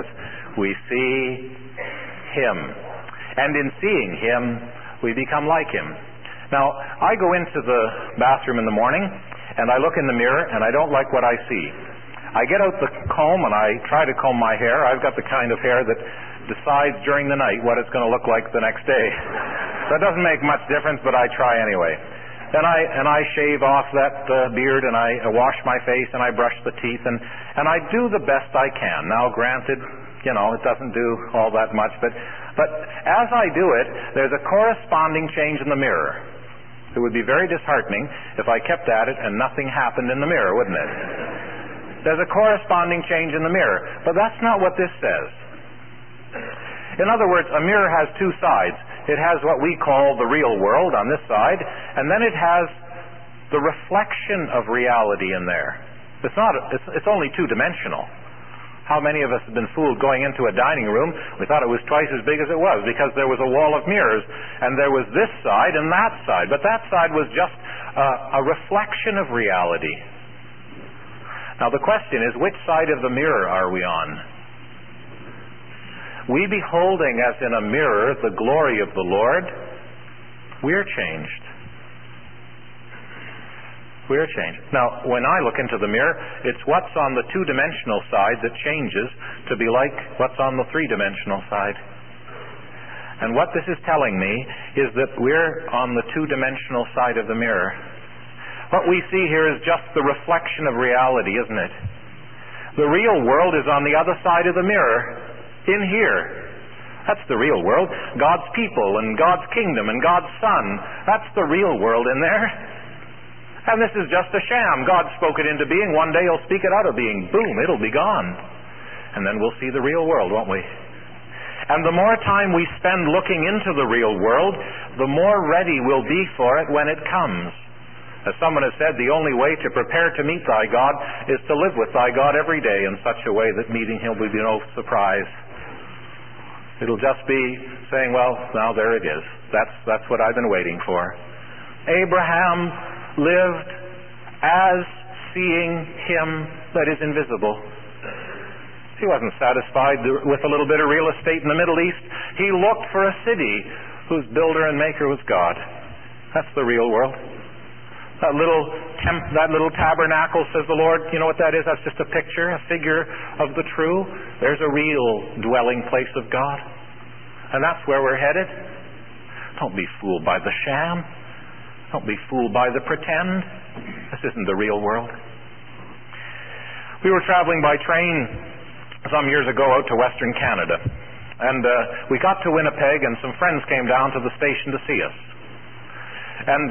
we see Him. And in seeing Him, we become like Him. Now, I go into the bathroom in the morning, and I look in the mirror, and I don't like what I see. I get out the comb, and I try to comb my hair. I've got the kind of hair that decides during the night what it's going to look like the next day. That doesn't make much difference, but I try anyway. And I shave off that beard, and I wash my face, and I brush the teeth, and I do the best I can. Now, granted, it doesn't do all that much, but as I do it, there's a corresponding change in the mirror. It would be very disheartening if I kept at it and nothing happened in the mirror, wouldn't it? There's a corresponding change in the mirror, but that's not what this says. In other words, a mirror has two sides. It has what we call the real world on this side, and then it has the reflection of reality in there. It's only two-dimensional. How many of us have been fooled going into a dining room? We thought it was twice as big as it was because there was a wall of mirrors, and there was this side and that side, but that side was just a reflection of reality. Now the question is, which side of the mirror are we on? We beholding as in a mirror the glory of the Lord, we're changed. We're changed. Now, when I look into the mirror, it's what's on the two-dimensional side that changes to be like what's on the three-dimensional side. And what this is telling me is that we're on the two-dimensional side of the mirror. What we see here is just the reflection of reality, isn't it? The real world is on the other side of the mirror, in here. That's the real world. God's people and God's kingdom and God's Son. That's the real world in there. And this is just a sham. God spoke it into being. One day He'll speak it out of being. Boom, it'll be gone. And then we'll see the real world, won't we? And the more time we spend looking into the real world, the more ready we'll be for it when it comes. As someone has said, the only way to prepare to meet thy God is to live with thy God every day in such a way that meeting Him will be no surprise. It'll just be saying, well, now there it is. That's what I've been waiting for. Abraham lived as seeing Him that is invisible. He wasn't satisfied with a little bit of real estate in the Middle East. He looked for a city whose builder and maker was God. That's the real world. That little tabernacle, says the Lord, you know what that is? That's just a picture, a figure of the true. There's a real dwelling place of God. And that's where we're headed. Don't be fooled by the sham. Don't be fooled by the pretend. This isn't the real world. We were traveling by train some years ago out to Western Canada. And we got to Winnipeg, and some friends came down to the station to see us. And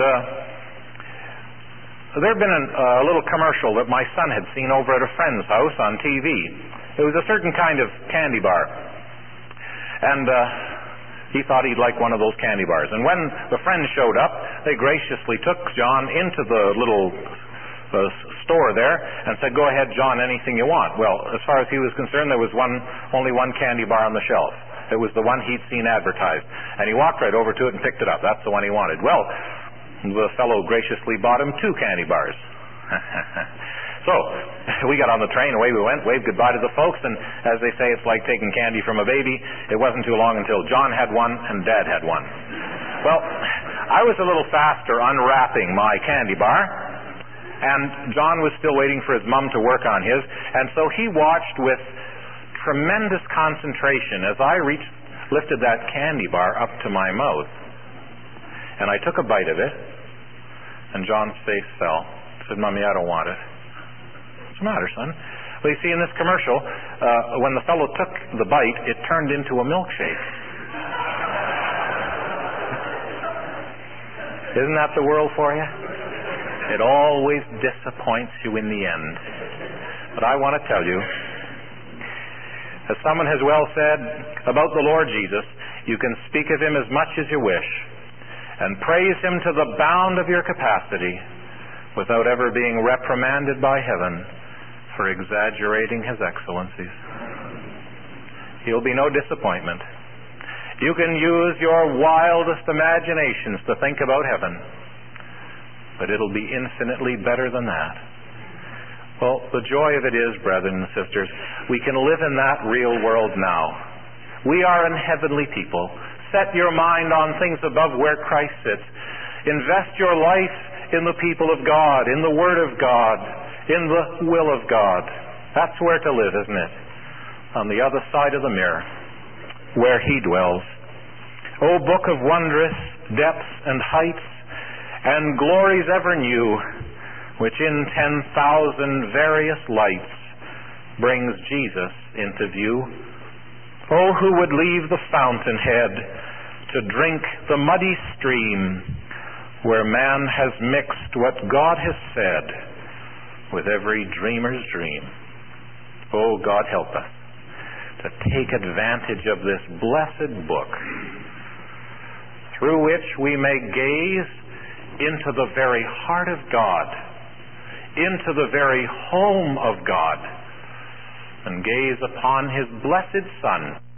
there had been a little commercial that my son had seen over at a friend's house on TV. It was a certain kind of candy bar. And he thought he'd like one of those candy bars. And when the friends showed up, they graciously took John into the little store there and said, go ahead, John, anything you want. Well, as far as he was concerned, there was only one candy bar on the shelf. It was the one he'd seen advertised. And he walked right over to it and picked it up. That's the one he wanted. Well, the fellow graciously bought him 2 candy bars. So, we got on the train, away we went, waved goodbye to the folks, and as they say, it's like taking candy from a baby. It wasn't too long until John had one and Dad had one. Well, I was a little faster unwrapping my candy bar, and John was still waiting for his mom to work on his, and so he watched with tremendous concentration as I lifted that candy bar up to my mouth. And I took a bite of it, and John's face fell. He said, Mommy, I don't want it. What's the matter, son? Well, you see, in this commercial, when the fellow took the bite, it turned into a milkshake. Isn't that the world for you? It always disappoints you in the end. But I want to tell you, as someone has well said about the Lord Jesus, you can speak of Him as much as you wish and praise Him to the bound of your capacity without ever being reprimanded by heaven for exaggerating His excellencies. He'll be no disappointment. You can use your wildest imaginations to think about heaven, but it'll be infinitely better than that. Well, the joy of it is, brethren and sisters, we can live in that real world now. We are an heavenly people. Set your mind on things above where Christ sits. Invest your life in the people of God, in the Word of God, in the will of God. That's where to live, isn't it? On the other side of the mirror, where He dwells. O book of wondrous depths and heights, and glories ever new, which in 10,000 various lights brings Jesus into view. Oh, who would leave the fountainhead to drink the muddy stream where man has mixed what God has said with every dreamer's dream. Oh, God help us to take advantage of this blessed book through which we may gaze into the very heart of God, into the very home of God, and gaze upon His blessed Son,